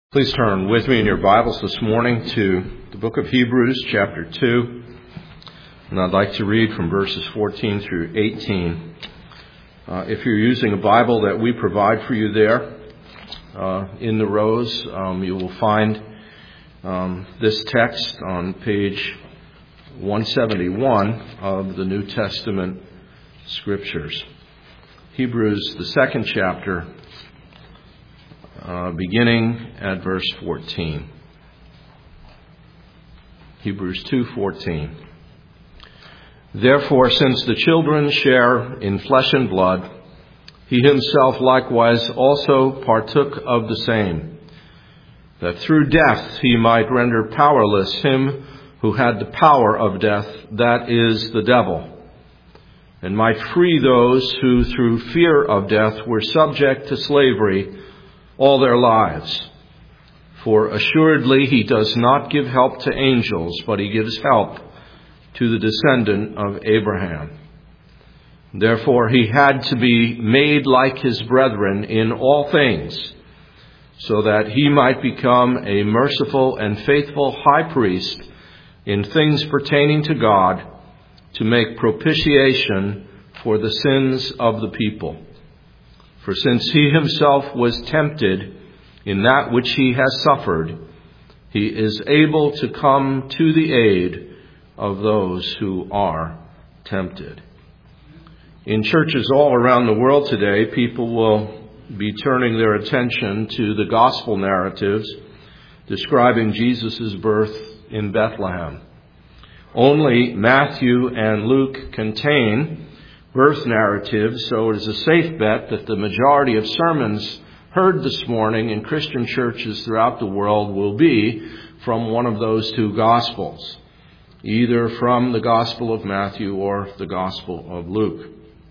Please turn with me in your Bibles this morning to the book of Hebrews, chapter 2. And I'd like to read from verses 14 through 18. If you're using a Bible that we provide for you there, in the rows, you will find this text on page 171 of the New Testament Scriptures. Hebrews, the second chapter, beginning at verse 14. Hebrews 2:14. Therefore, since the children share in flesh and blood, he himself likewise also partook of the same, that through death he might render powerless him who had the power of death, that is, the devil, and might free those who through fear of death were subject to slavery all their lives. For assuredly he does not give help to angels, but he gives help to the descendant of Abraham. Therefore he had to be made like his brethren in all things, so that he might become a merciful and faithful high priest in things pertaining to God, to make propitiation for the sins of the people. For since he himself was tempted in that which he has suffered, he is able to come to the aid of those who are tempted. In churches all around the world today, people will be turning their attention to the gospel narratives describing Jesus' birth in Bethlehem. Only Matthew and Luke contain birth narratives, so it is a safe bet that the majority of sermons heard this morning in Christian churches throughout the world will be from one of those two Gospels, either from the Gospel of Matthew or the Gospel of Luke.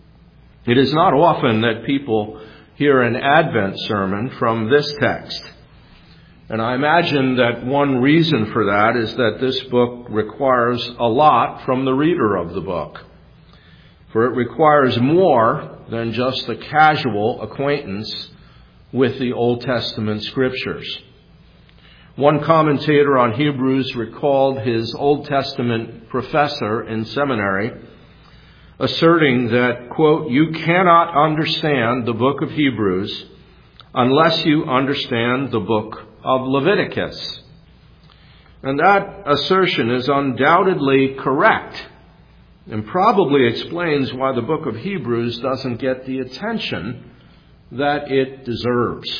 It is not often that people hear an Advent sermon from this text, and I imagine that one reason for that is that this book requires a lot from the reader of the book. For it requires more than just a casual acquaintance with the Old Testament Scriptures. One commentator on Hebrews recalled his Old Testament professor in seminary asserting that, quote, "You cannot understand the book of Hebrews unless you understand the book of Leviticus." And that assertion is undoubtedly correct, and probably explains why the book of Hebrews doesn't get the attention that it deserves.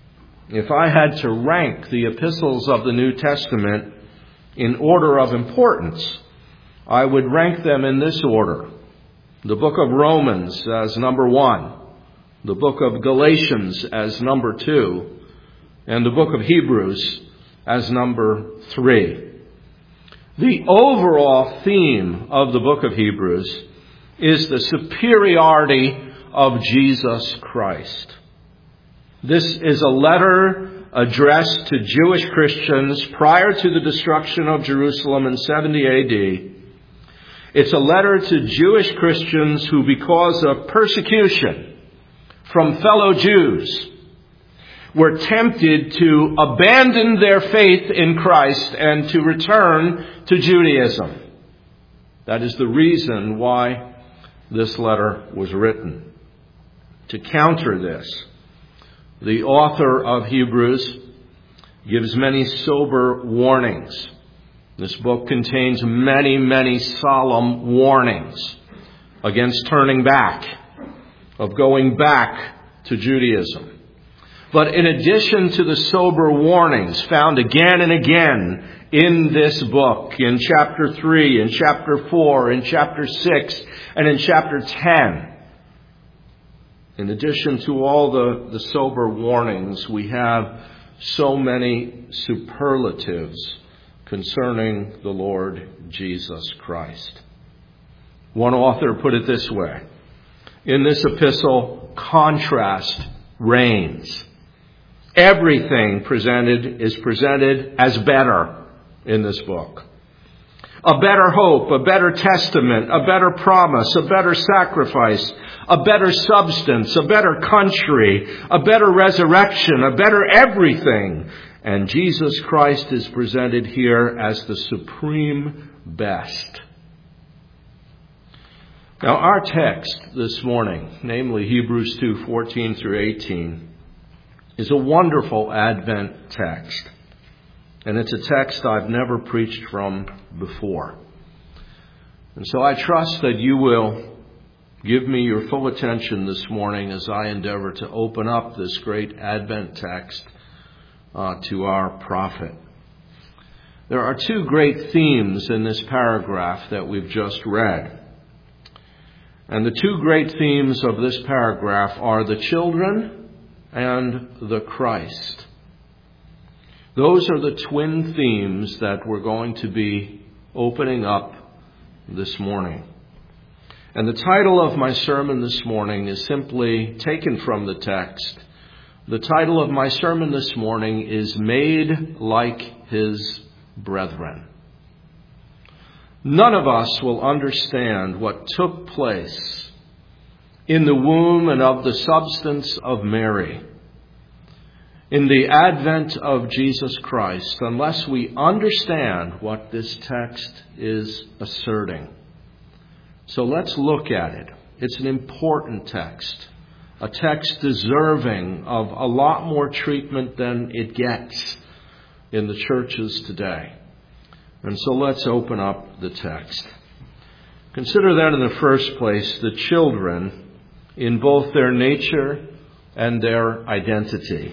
If I had to rank the epistles of the New Testament in order of importance, I would rank them in this order: the book of Romans as number 1, the book of Galatians as number 2, and the book of Hebrews as number 3. The overall theme of the book of Hebrews is the superiority of Jesus Christ. This is a letter addressed to Jewish Christians prior to the destruction of Jerusalem in 70 AD. It's a letter to Jewish Christians who, because of persecution from fellow Jews, were tempted to abandon their faith in Christ and to return to Judaism. That is the reason why this letter was written. To counter this, the author of Hebrews gives many sober warnings. This book contains many, many solemn warnings against turning back, of going back to Judaism. But in addition to the sober warnings found again and again in this book, in chapter 3, in chapter 4, in chapter 6, and in chapter 10, in addition to all the sober warnings, we have so many superlatives concerning the Lord Jesus Christ. One author put it this way: in this epistle, contrast reigns. Everything is presented as better in this book. A better hope, a better testament, a better promise, a better sacrifice, a better substance, a better country, a better resurrection, a better everything And Jesus Christ is presented here as the supreme best. Now, our text this morning, namely Hebrews 2:14 through 18, is a wonderful Advent text. And it's a text I've never preached from before. And so I trust that you will give me your full attention this morning as I endeavor to open up this great Advent text to our prophet. There are two great themes in this paragraph that we've just read. And the two great themes of this paragraph are the children and the Christ. Those are the twin themes that we're going to be opening up this morning. And the title of my sermon this morning is simply taken from the text. The title of my sermon this morning is Made Like His Brethren. None of us will understand what took place in the womb and of the substance of Mary in the advent of Jesus Christ unless we understand what this text is asserting. So let's look at it. It's an important text, a text deserving of a lot more treatment than it gets in the churches today. And so let's open up the text. Consider that in the first place, the children in both their nature and their identity.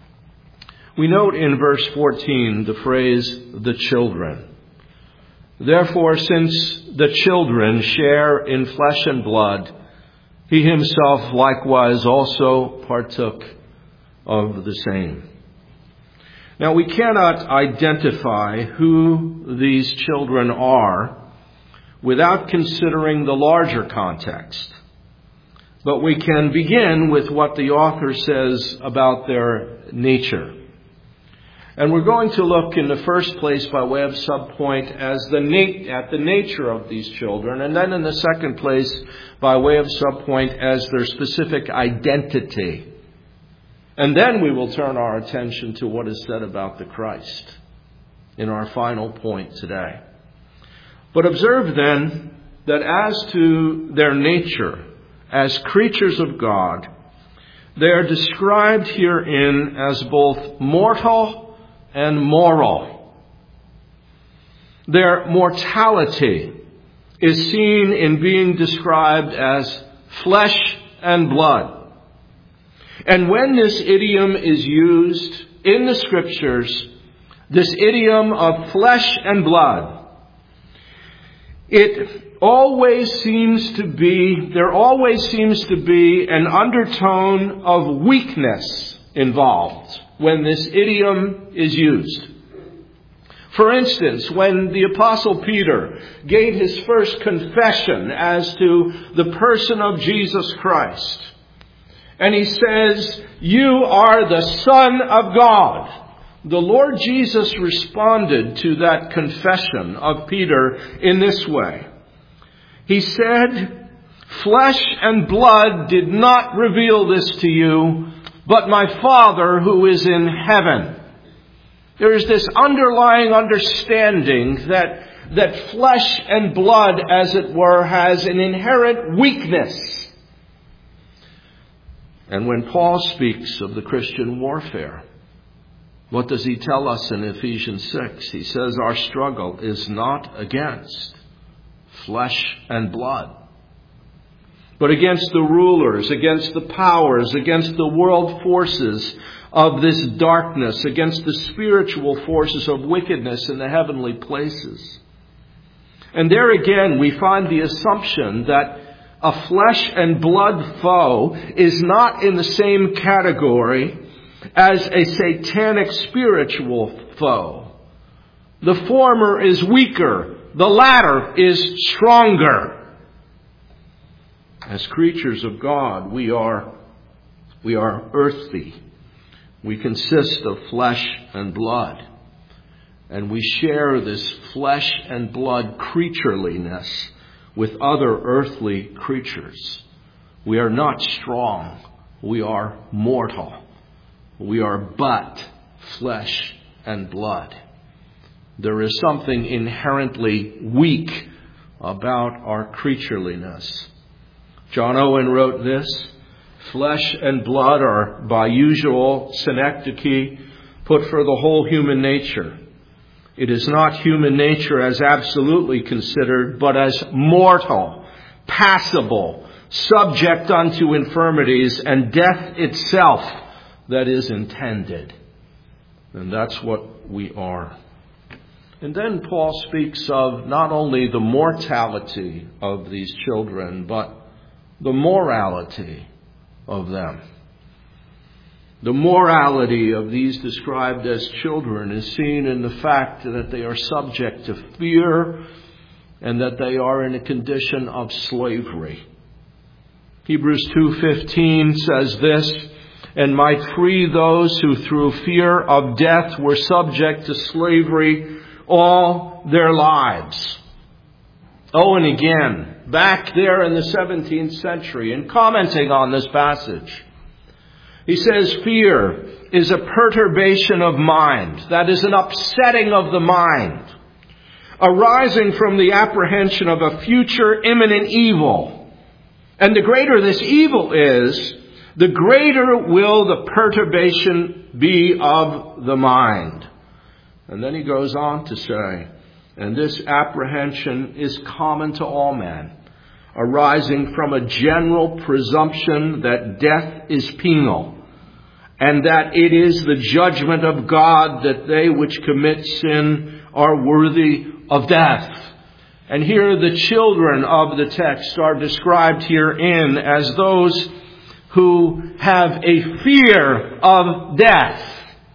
We note in verse 14 the phrase, the children. Therefore, since the children share in flesh and blood, he himself likewise also partook of the same. Now, we cannot identify who these children are without considering the larger context. But we can begin with what the author says about their nature. And we're going to look in the first place by way of subpoint at the nature of these children, and then in the second place by way of subpoint as their specific identity. And then we will turn our attention to what is said about the Christ in our final point today. But observe then that as to their nature as creatures of God, they are described herein as both mortal and moral. Their mortality is seen in being described as flesh and blood. And when this idiom is used in the Scriptures, this idiom of flesh and blood, there always seems to be an undertone of weakness involved when this idiom is used. For instance, when the Apostle Peter gave his first confession as to the person of Jesus Christ, and he says, "You are the Son of God," the Lord Jesus responded to that confession of Peter in this way. He said, "Flesh and blood did not reveal this to you, but my Father who is in heaven." There is this underlying understanding that flesh and blood, as it were, has an inherent weakness. And when Paul speaks of the Christian warfare, what does he tell us in Ephesians 6? He says our struggle is not against flesh and blood, but against the rulers, against the powers, against the world forces of this darkness, against the spiritual forces of wickedness in the heavenly places. And there again, we find the assumption that a flesh and blood foe is not in the same category as a satanic spiritual foe. The former is weaker, the latter is stronger. As creatures of God, we are earthly. We consist of flesh and blood. And we share this flesh and blood creatureliness with other earthly creatures. We are not strong. We are mortal. We are but flesh and blood. There is something inherently weak about our creatureliness. John Owen wrote this: "Flesh and blood are by usual synecdoche put for the whole human nature. It is not human nature as absolutely considered, but as mortal, passible, subject unto infirmities, and death itself that is intended." And that's what we are. And then Paul speaks of not only the mortality of these children, but the morality of them. The morality of these described as children is seen in the fact that they are subject to fear and that they are in a condition of slavery. Hebrews 2:15 says this, "And might free those who through fear of death were subject to slavery all their lives." Oh, and again, back there in the 17th century, in commenting on this passage, he says, "Fear is a perturbation of mind," that is, an upsetting of the mind, "arising from the apprehension of a future imminent evil. And the greater this evil is, the greater will the perturbation be of the mind." And then he goes on to say, "And this apprehension is common to all men, arising from a general presumption that death is penal, and that it is the judgment of God that they which commit sin are worthy of death." And here the children of the text are described herein as those who have a fear of death.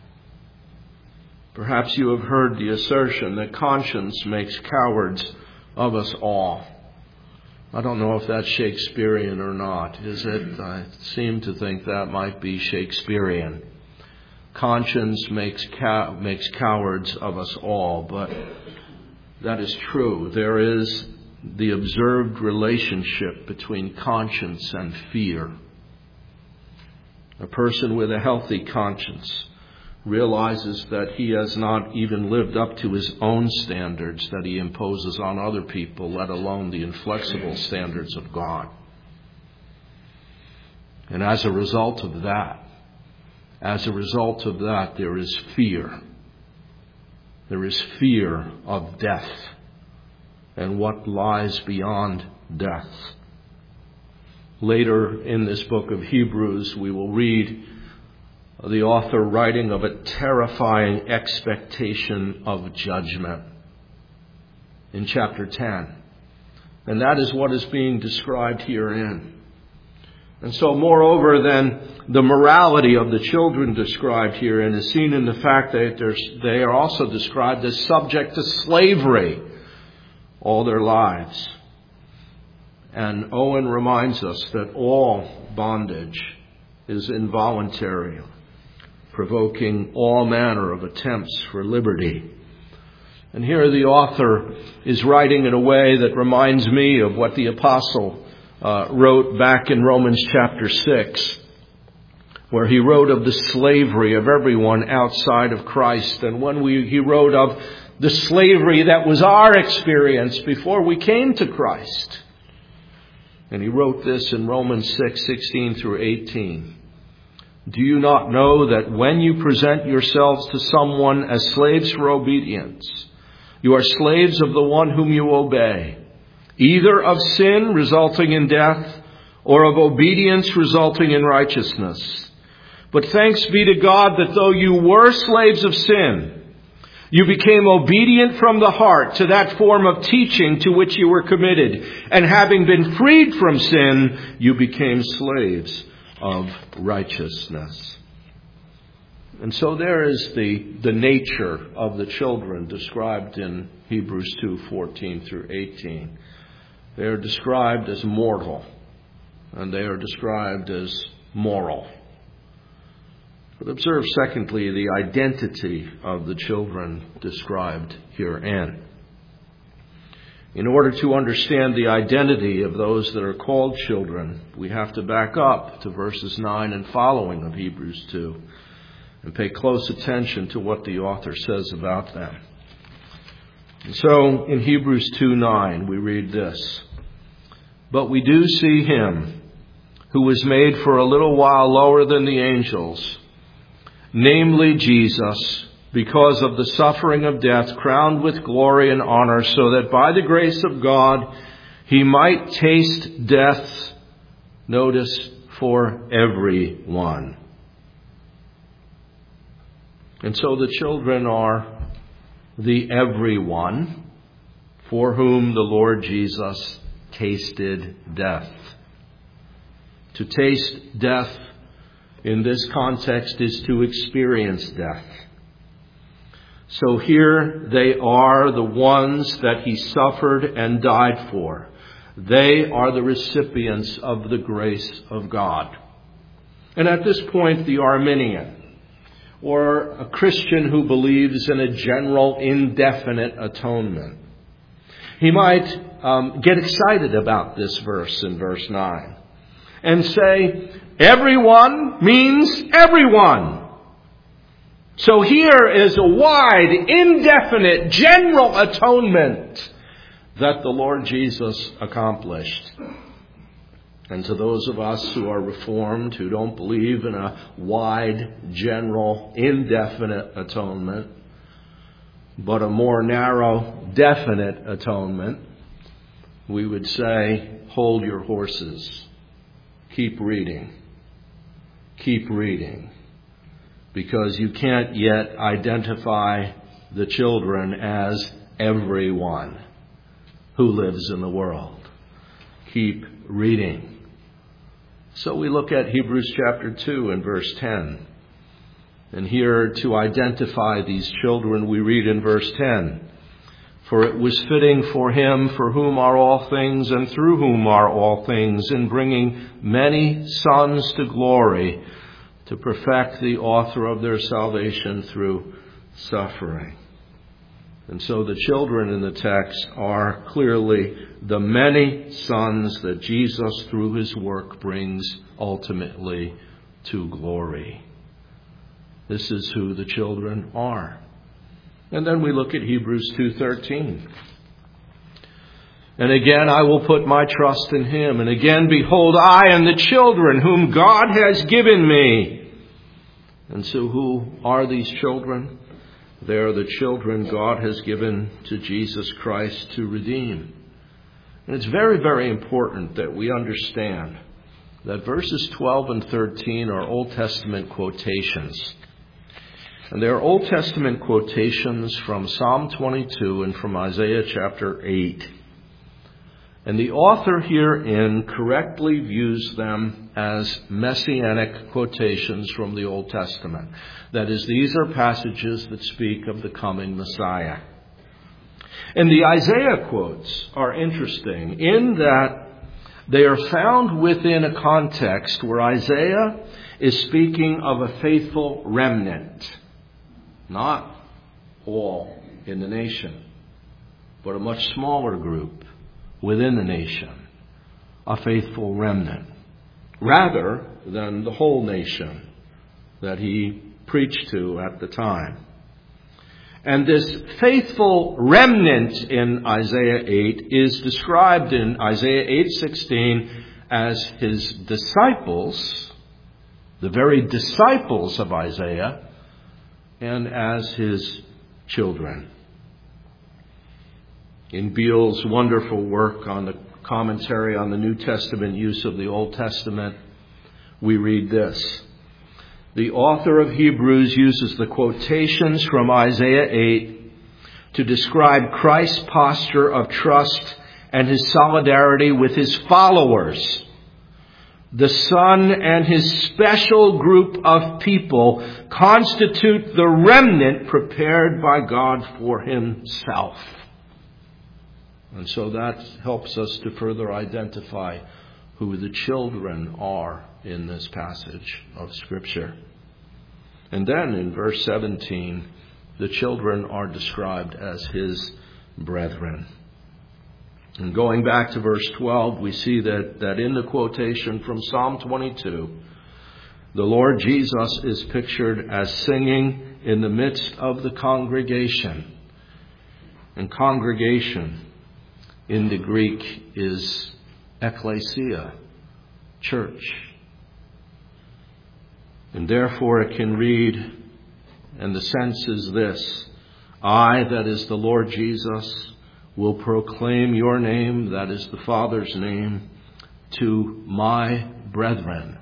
Perhaps you have heard the assertion that conscience makes cowards of us all. I don't know if that's Shakespearean or not. Is it? I seem to think that might be Shakespearean. Conscience makes cowards of us all, but that is true. There is the observed relationship between conscience and fear. A person with a healthy conscience realizes that he has not even lived up to his own standards that he imposes on other people, let alone the inflexible standards of God. And as a result of that, there is fear. There is fear of death and what lies beyond death. Later in this book of Hebrews, we will read the author writing of a terrifying expectation of judgment in chapter 10. And that is what is being described herein. And so moreover than the morality of the children described herein is seen in the fact that they are also described as subject to slavery all their lives. And Owen reminds us that all bondage is involuntary, provoking all manner of attempts for liberty. And here the author is writing in a way that reminds me of what the apostle wrote back in Romans chapter 6, where he wrote of the slavery of everyone outside of Christ. And when he wrote of the slavery that was our experience before we came to Christ. And he wrote this in Romans 6:16 through 18. "Do you not know that when you present yourselves to someone as slaves for obedience, you are slaves of the one whom you obey, either of sin resulting in death or of obedience resulting in righteousness? But thanks be to God that though you were slaves of sin, you became obedient from the heart to that form of teaching to which you were committed. And having been freed from sin, you became slaves of righteousness." And so there is the nature of the children described in Hebrews 2:14 through 18. They are described as mortal, and they are described as moral. But observe, secondly, the identity of the children described herein. In order to understand the identity of those that are called children, we have to back up to verses 9 and following of Hebrews 2. and pay close attention to what the author says about them. And so in Hebrews 2:9 we read this, "But we do see him who was made for a little while lower than the angels, namely Jesus, because of the suffering of death, crowned with glory and honor, so that by the grace of God he might taste death," notice, "for everyone." And so the children are the everyone for whom the Lord Jesus tasted death. To taste death in this context is to experience death. So here they are, the ones that he suffered and died for. They are the recipients of the grace of God. And at this point, the Arminian, or a Christian who believes in a general indefinite atonement, he might get excited about this verse in verse 9 and say, everyone means everyone. So here is a wide, indefinite, general atonement that the Lord Jesus accomplished. And to those of us who are Reformed, who don't believe in a wide, general, indefinite atonement, but a more narrow, definite atonement, we would say, hold your horses. Keep reading. Keep reading. Because you can't yet identify the children as everyone who lives in the world. Keep reading. So we look at Hebrews chapter 2 and verse 10. And here, to identify these children, we read in verse 10, "For it was fitting for him for whom are all things and through whom are all things, in bringing many sons to glory, to perfect the author of their salvation through suffering." And so the children in the text are clearly the many sons that Jesus, through his work, brings ultimately to glory. This is who the children are. And then we look at Hebrews 2:13. "And again I will put my trust in him. And again, behold, I and the children whom God has given me." And so who are these children? They are the children God has given to Jesus Christ to redeem. And it's very, very important that we understand that verses 12 and 13 are Old Testament quotations. And they are Old Testament quotations from Psalm 22 and from Isaiah chapter 8. And the author herein correctly views them as messianic quotations from the Old Testament. That is, these are passages that speak of the coming Messiah. And the Isaiah quotes are interesting in that they are found within a context where Isaiah is speaking of a faithful remnant. Not all in the nation, but a much smaller group within the nation, a faithful remnant, rather than the whole nation that he preached to at the time. And this faithful remnant in Isaiah 8 is described in Isaiah 8:16 as his disciples, the very disciples of Isaiah, and as his children. In Beale's wonderful work on the commentary on the New Testament use of the Old Testament, we read this. The author of Hebrews uses the quotations from Isaiah 8 to describe Christ's posture of trust and his solidarity with his followers, the Son and his special group of people constitute the remnant prepared by God for himself. And so that helps us to further identify who the children are in this passage of Scripture. And then in verse 17, the children are described as his brethren. And going back to verse 12, we see that in the quotation from Psalm 22, The Lord Jesus is pictured as singing in the midst of the congregation. And congregation in the Greek is ekklesia, church. And therefore it can read, and the sense is this: I, that is the Lord Jesus, will proclaim your name, that is the Father's name, to my brethren.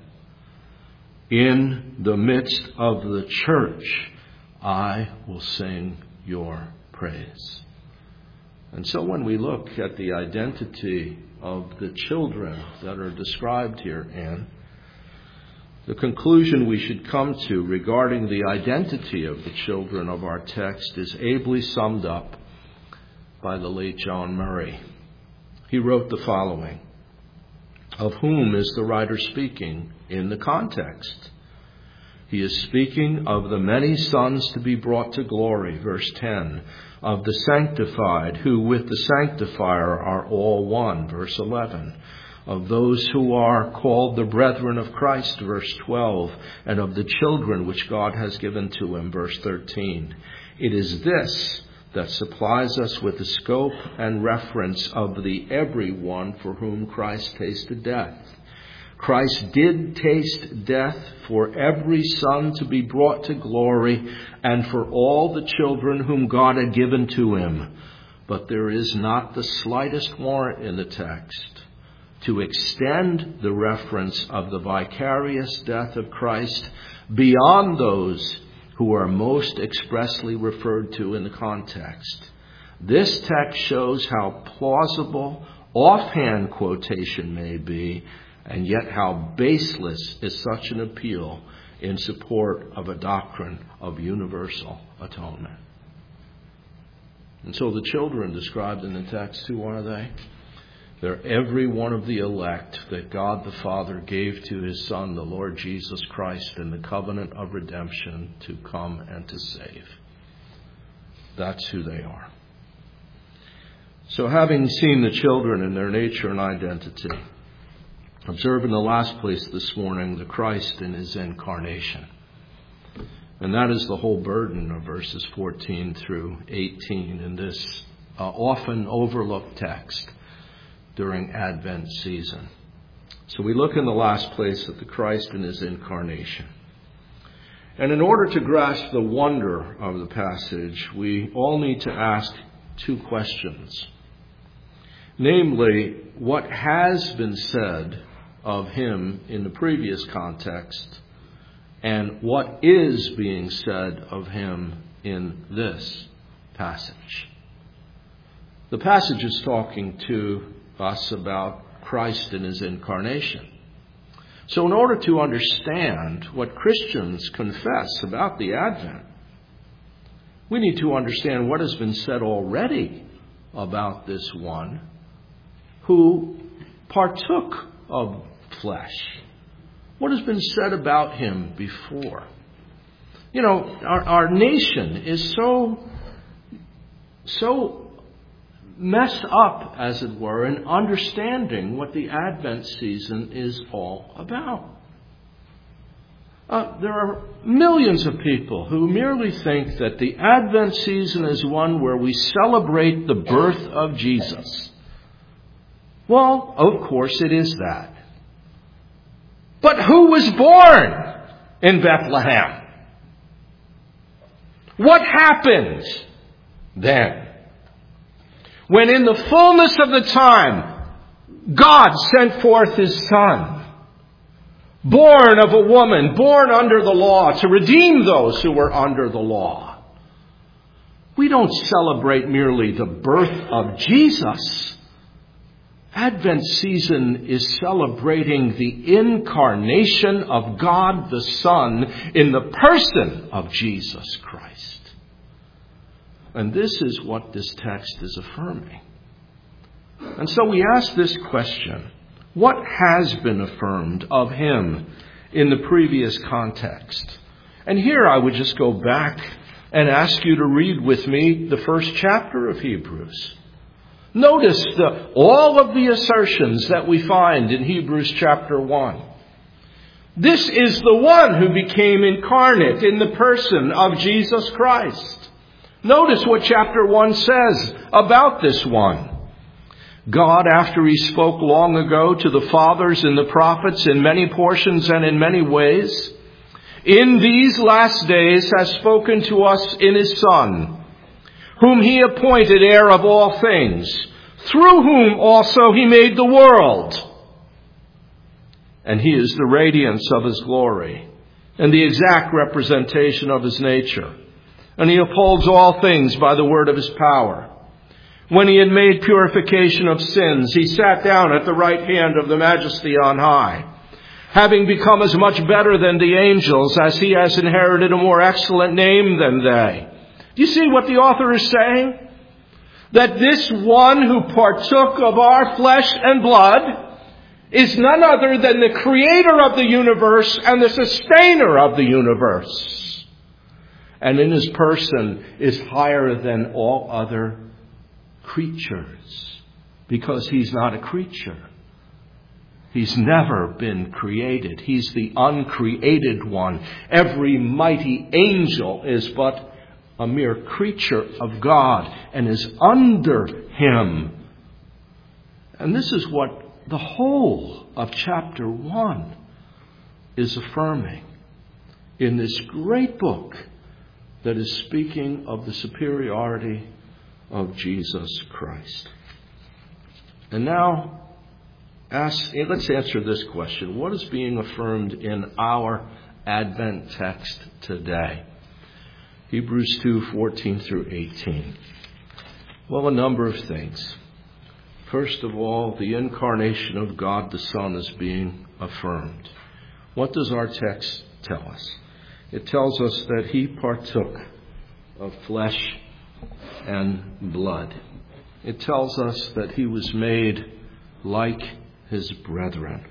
In the midst of the church, I will sing your praise. And so when we look at the identity of the children that are described here, Anne, the conclusion we should come to regarding the identity of the children of our text is ably summed up by the late John Murray. He wrote the following: of whom is the writer speaking in the context? He is speaking of the many sons to be brought to glory, verse 10, of the sanctified who with the sanctifier are all one, verse 11, of those who are called the brethren of Christ, verse 12, and of the children which God has given to him, verse 13. It is this that supplies us with the scope and reference of the everyone for whom Christ tasted death. Christ did taste death for every son to be brought to glory and for all the children whom God had given to him. But there is not the slightest warrant in the text to extend the reference of the vicarious death of Christ beyond those who are most expressly referred to in the context. This text shows how plausible offhand quotation may be, and yet how baseless is such an appeal in support of a doctrine of universal atonement. And so the children described in the text, who are they? They're every one of the elect that God the Father gave to his Son, the Lord Jesus Christ, in the covenant of redemption to come and to save. That's who they are. So having seen the children in their nature and identity, observe in the last place this morning the Christ in his incarnation. And that is the whole burden of verses 14 through 18 in this often overlooked text during Advent season. So we look in the last place at the Christ in his incarnation. And in order to grasp the wonder of the passage, we all need to ask two questions. Namely, what has been said of him in the previous context, and what is being said of him in this passage. The passage is talking to us about Christ in his incarnation. So in order to understand what Christians confess about the Advent, we need to understand what has been said already about this one who partook of flesh. What has been said about him before? You know, our nation is so messed up, as it were, in understanding what the Advent season is all about. There are millions of people who merely think that the Advent season is one where we celebrate the birth of Jesus. Well, of course it is that. But who was born in Bethlehem? What happened then? When in the fullness of the time, God sent forth his Son, born of a woman, born under the law, to redeem those who were under the law. We don't celebrate merely the birth of Jesus. Advent season is celebrating the incarnation of God the Son in the person of Jesus Christ. And this is what this text is affirming. And so we ask this question: what has been affirmed of him in the previous context? And here I would just go back and ask you to read with me the first chapter of Hebrews. Notice all of the assertions that we find in Hebrews chapter 1. This is the one who became incarnate in the person of Jesus Christ. Notice what chapter 1 says about this one. God, after he spoke long ago to the fathers and the prophets in many portions and in many ways, in these last days has spoken to us in his Son, whom he appointed heir of all things, through whom also he made the world. And he is the radiance of his glory and the exact representation of his nature. And he upholds all things by the word of his power. When he had made purification of sins, he sat down at the right hand of the Majesty on high, having become as much better than the angels as he has inherited a more excellent name than they. Do you see what the author is saying? That this one who partook of our flesh and blood is none other than the creator of the universe and the sustainer of the universe. And in his person is higher than all other creatures, because he's not a creature. He's never been created. He's the uncreated one. Every mighty angel is but a mere creature of God and is under him. And this is what the whole of chapter 1 is affirming in this great book that is speaking of the superiority of Jesus Christ. And now, let's answer this question. What is being affirmed in our Advent text today? Hebrews 2:14 through 18. Well, a number of things. First of all, the incarnation of God the Son is being affirmed. What does our text tell us? It tells us that he partook of flesh and blood. It tells us that he was made like his brethren.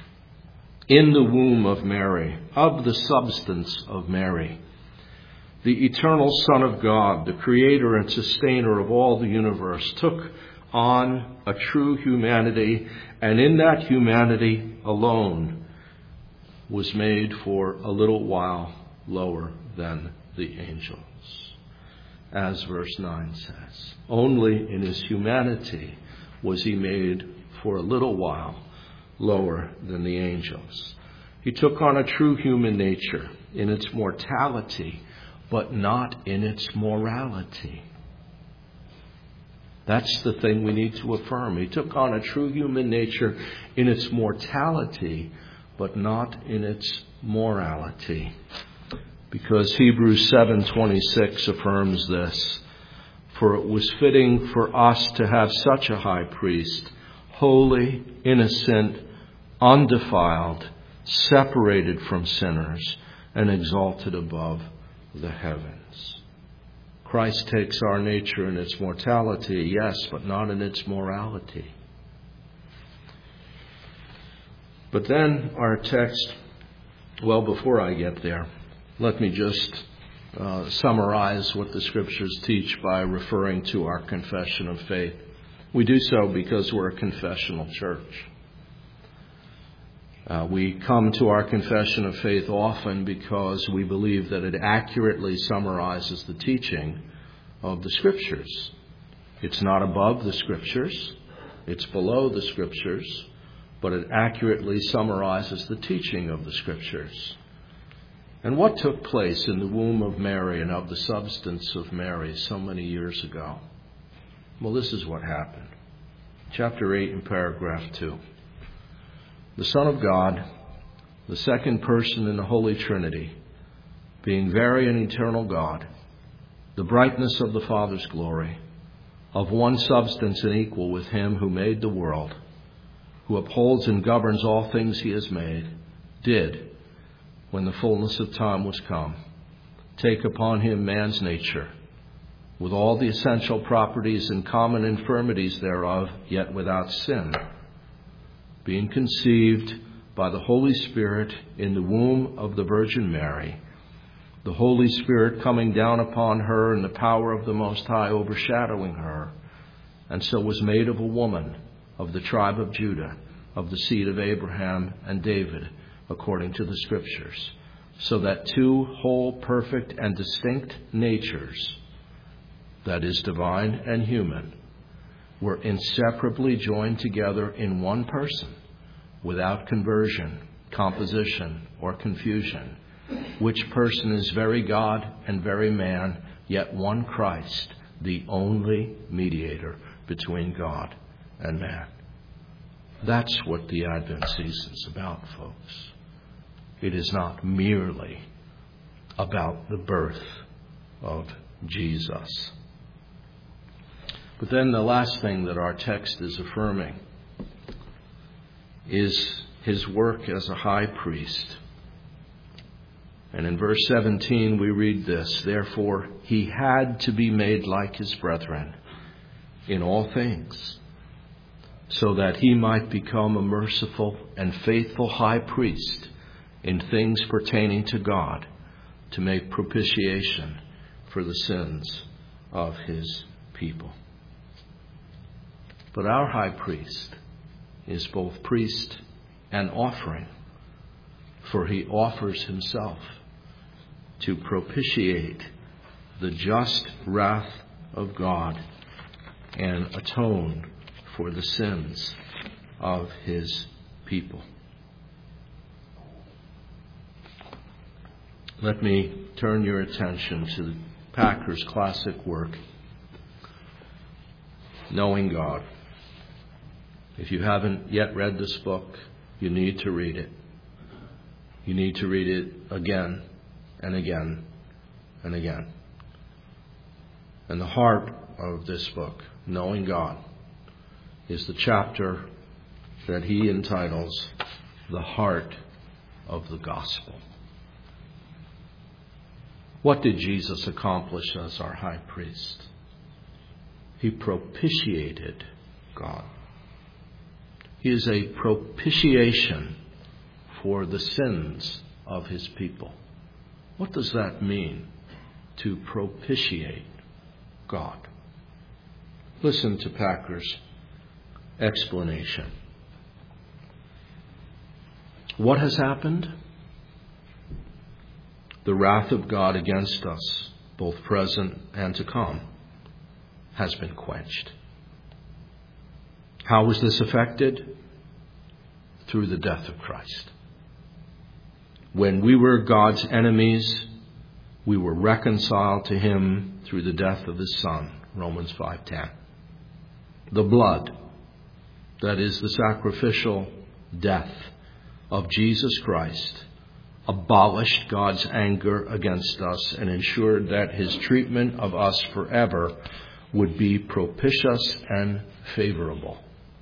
In the womb of Mary, of the substance of Mary, the eternal Son of God, the creator and sustainer of all the universe, took on a true humanity, and in that humanity alone was made for a little while lower than the angels. As verse 9 says, only in his humanity was he made for a little while lower than the angels. He took on a true human nature in its mortality, but not in its morality. That's the thing we need to affirm. He took on a true human nature in its mortality, but not in its morality. Because Hebrews 7:26 affirms this. For it was fitting for us to have such a high priest, holy, innocent, undefiled, separated from sinners, and exalted above the heavens. Christ takes our nature in its mortality, yes, but not in its morality. But then our text, well, before I get there, let me just summarize what the Scriptures teach by referring to our confession of faith. We do so because we're a confessional church. We come to our confession of faith often because we believe that it accurately summarizes the teaching of the Scriptures. It's not above the Scriptures, it's below the Scriptures, but it accurately summarizes the teaching of the Scriptures. And what took place in the womb of Mary and of the substance of Mary so many years ago? Well, this is what happened. Chapter 8 and paragraph 2. The Son of God, the second person in the Holy Trinity, being very and eternal God, the brightness of the Father's glory, of one substance and equal with him who made the world, who upholds and governs all things he has made, did, when the fullness of time was come, take upon him man's nature, with all the essential properties and common infirmities thereof, yet without sin, being conceived by the Holy Spirit in the womb of the Virgin Mary, the Holy Spirit coming down upon her and the power of the Most High overshadowing her, and so was made of a woman of the tribe of Judah, of the seed of Abraham and David, according to the Scriptures, so that two whole, perfect, and distinct natures, that is, divine and human, were inseparably joined together in one person, without conversion, composition, or confusion, which person is very God and very man, yet one Christ, the only mediator between God and man. That's what the Advent season is about, folks. It is not merely about the birth of Jesus. But then the last thing that our text is affirming is his work as a high priest. And in verse 17 we read this: "Therefore he had to be made like his brethren in all things, so that he might become a merciful and faithful high priest in things pertaining to God, to make propitiation for the sins of his people." But our high priest is both priest and offering, for he offers himself to propitiate the just wrath of God and atone for the sins of his people. Let me turn your attention to Packer's classic work, Knowing God. If you haven't yet read this book, you need to read it. You need to read it again and again and again. And the heart of this book, Knowing God, is the chapter that he entitles The Heart of the Gospel. What did Jesus accomplish as our high priest? He propitiated God. He is a propitiation for the sins of his people. What does that mean, to propitiate God? Listen to Packer's explanation. What has happened? The wrath of God against us, both present and to come, has been quenched. How was this effected? Through the death of Christ. When we were God's enemies, we were reconciled to him through the death of his Son, Romans 5:10. The blood, that is the sacrificial death of Jesus Christ, abolished God's anger against us and ensured that his treatment of us forever would be propitious and favorable.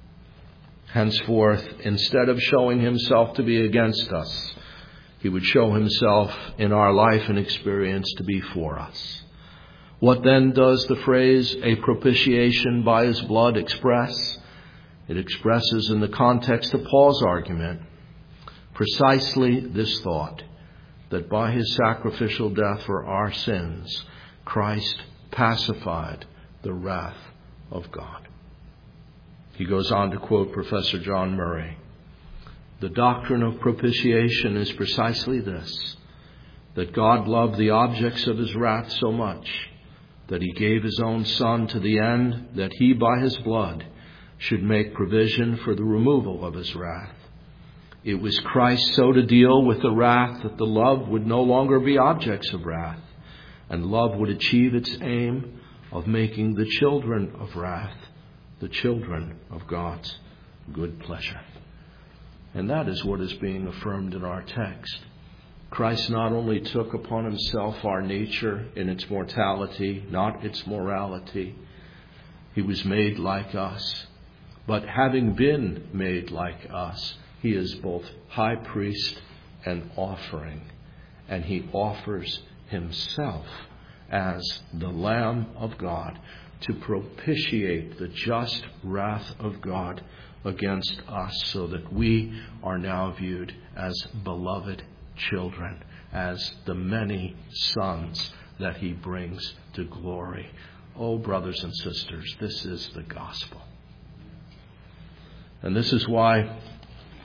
Henceforth, instead of showing himself to be against us, he would show himself in our life and experience to be for us. What then does the phrase, "a propitiation by his blood," express? It expresses, in the context of Paul's argument, precisely this thought, that by his sacrificial death for our sins, Christ pacified the wrath of God. He goes on to quote Professor John Murray. The doctrine of propitiation is precisely this, that God loved the objects of his wrath so much that he gave his own Son to the end that he, by his blood, should make provision for the removal of his wrath. It was Christ so to deal with the wrath that the love would no longer be objects of wrath, and love would achieve its aim of making the children of wrath the children of God's good pleasure. And that is what is being affirmed in our text. Christ not only took upon himself our nature in its mortality, not its morality. He was made like us. But having been made like us, he is both high priest and offering. And he offers himself as the Lamb of God to propitiate the just wrath of God against us, so that we are now viewed as beloved children, as the many sons that he brings to glory. Oh, brothers and sisters, this is the gospel. And this is why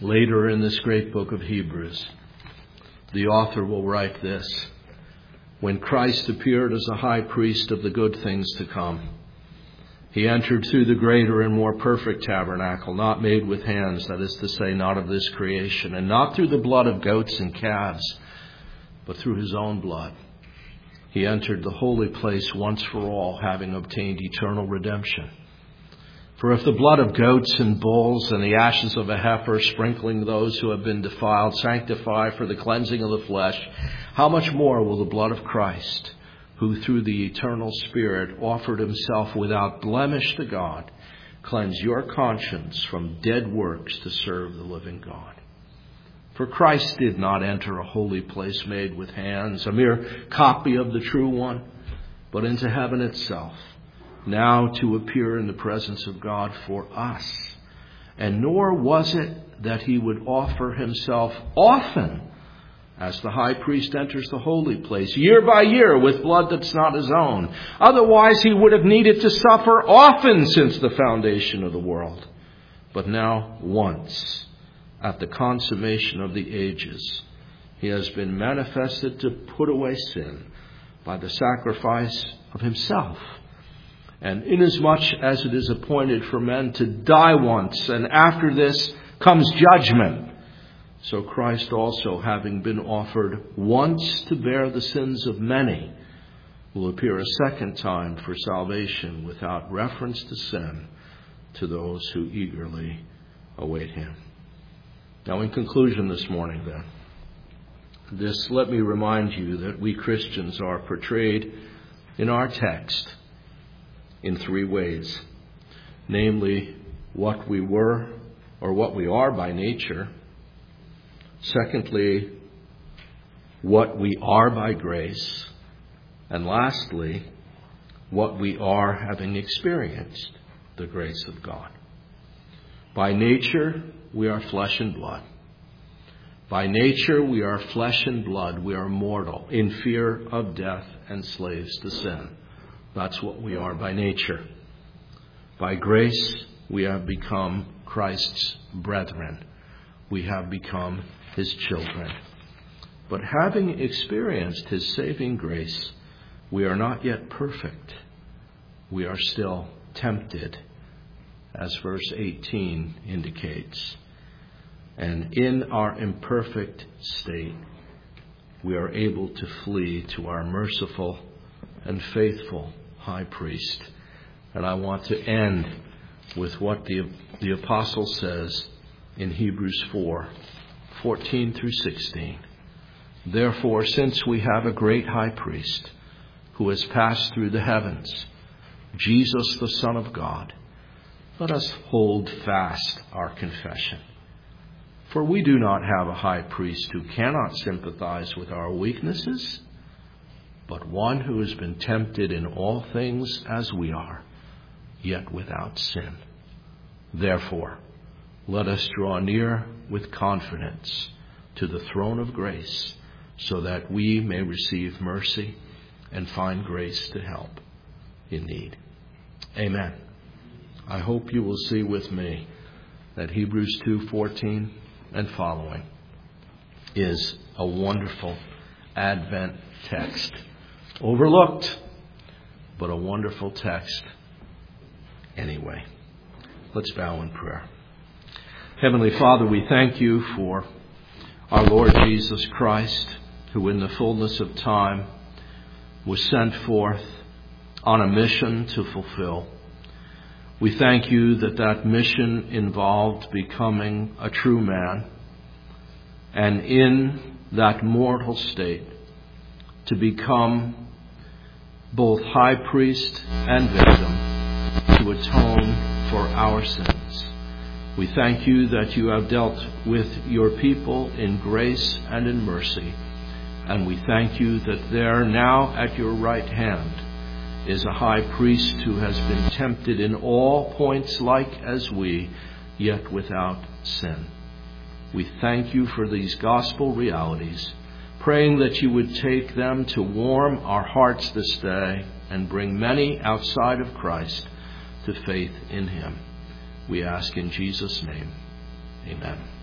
Later in this great book of Hebrews, the author will write this: when Christ appeared as a high priest of the good things to come, he entered through the greater and more perfect tabernacle, not made with hands, that is to say, not of this creation, and not through the blood of goats and calves, but through his own blood. He entered the holy place once for all, having obtained eternal redemption. For if the blood of goats and bulls and the ashes of a heifer, sprinkling those who have been defiled, sanctify for the cleansing of the flesh, how much more will the blood of Christ, who through the eternal Spirit offered himself without blemish to God, cleanse your conscience from dead works to serve the living God? For Christ did not enter a holy place made with hands, a mere copy of the true one, but into heaven itself, now to appear in the presence of God for us. And nor was it that he would offer himself often, as the high priest enters the holy place, year by year, with blood that's not his own. Otherwise he would have needed to suffer often since the foundation of the world. But now once, at the consummation of the ages, he has been manifested to put away sin by the sacrifice of himself. And inasmuch as it is appointed for men to die once, and after this comes judgment, so Christ also, having been offered once to bear the sins of many, will appear a second time for salvation without reference to sin to those who eagerly await him. Now, in conclusion this morning then, let me remind you that we Christians are portrayed in our text in three ways. Namely, what we were or what we are by nature. Secondly, what we are by grace. And lastly, what we are having experienced the grace of God. By nature, we are flesh and blood. By nature, we are flesh and blood. We are mortal, in fear of death and slaves to sin. That's what we are by nature. By grace, we have become Christ's brethren. We have become his children. But having experienced his saving grace, we are not yet perfect. We are still tempted, as verse 18 indicates. And in our imperfect state, we are able to flee to our merciful and faithful high priest. And I want to end with what the apostle says in Hebrews 4:14 through 16. Therefore, since we have a great high priest who has passed through the heavens, Jesus the Son of God, let us hold fast our confession. For we do not have a high priest who cannot sympathize with our weaknesses, but one who has been tempted in all things as we are, yet without sin. Therefore, let us draw near with confidence to the throne of grace, so that we may receive mercy and find grace to help in need. Amen. I hope you will see with me that Hebrews 2:14 and following is a wonderful Advent text. Overlooked, but a wonderful text anyway. Let's bow in prayer. Heavenly Father, we thank you for our Lord Jesus Christ, who in the fullness of time was sent forth on a mission to fulfill. We thank you that that mission involved becoming a true man, and in that mortal state to become both high priest and victim to atone for our sins. We thank you that you have dealt with your people in grace and in mercy, and we thank you that there now at your right hand is a high priest who has been tempted in all points like as we, yet without sin. We thank you for these gospel realities, praying that you would take them to warm our hearts this day and bring many outside of Christ to faith in him. We ask in Jesus' name. Amen.